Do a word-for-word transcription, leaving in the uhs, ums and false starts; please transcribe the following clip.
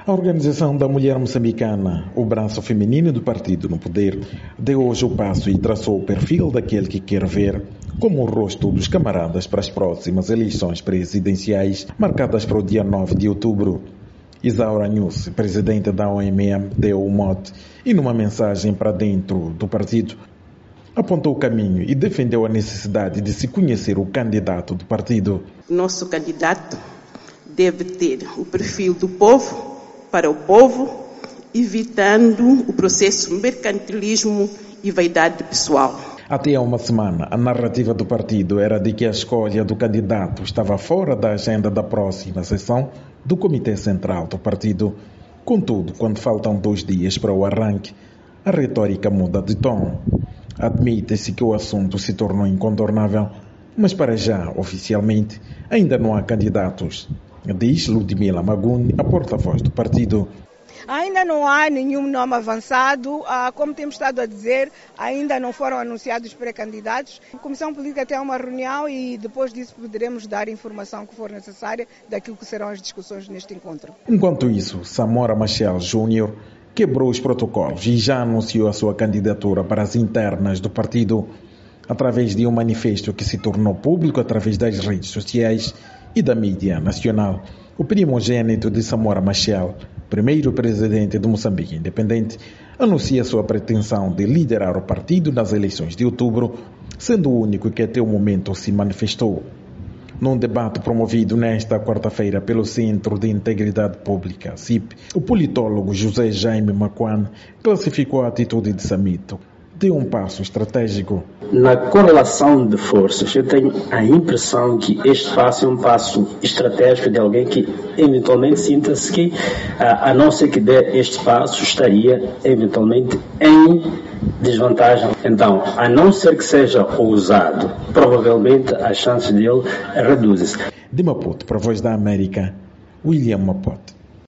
A Organização da Mulher Moçambicana, o braço feminino do partido no poder, deu hoje o passo e traçou o perfil daquele que quer ver como o rosto dos camaradas para as próximas eleições presidenciais, marcadas para o dia nove de outubro. Isaura News, presidente da O M M, deu o mote e, numa mensagem para dentro do partido, apontou o caminho e defendeu a necessidade de se conhecer o candidato do partido. Nosso candidato deve ter o perfil do povo, para o povo, evitando o processo mercantilismo e vaidade pessoal. Até há uma semana, a narrativa do partido era de que a escolha do candidato estava fora da agenda da próxima sessão do Comitê Central do partido. Contudo, quando faltam dois dias para o arranque, a retórica muda de tom. Admite-se que o assunto se tornou incontornável, mas para já, oficialmente, ainda não há candidatos, diz Ludmila Maguni, a porta-voz do partido. Ainda não há nenhum nome avançado, como temos estado a dizer, ainda não foram anunciados pré-candidatos. A Comissão Política tem uma reunião e depois disso poderemos dar informação que for necessária daquilo que serão as discussões neste encontro. Enquanto isso, Samora Machel Júnior quebrou os protocolos e já anunciou a sua candidatura para as internas do partido através de um manifesto que se tornou público através das redes sociais e da mídia nacional. O primogênito de Samora Machel, primeiro presidente do Moçambique Independente, anuncia sua pretensão de liderar o partido nas eleições de outubro, sendo o único que até o momento se manifestou. Num debate promovido nesta quarta-feira pelo Centro de Integridade Pública, C I P, o politólogo José Jaime Macuan classificou a atitude de Samito de um passo estratégico. Na correlação de forças, eu tenho a impressão que este passo é um passo estratégico de alguém que eventualmente sinta-se que, a não ser que dê este passo, estaria eventualmente em desvantagem. Então, a não ser que seja ousado, provavelmente as chances dele reduzem-se. De Maputo, para a Voz da América, William Mapote.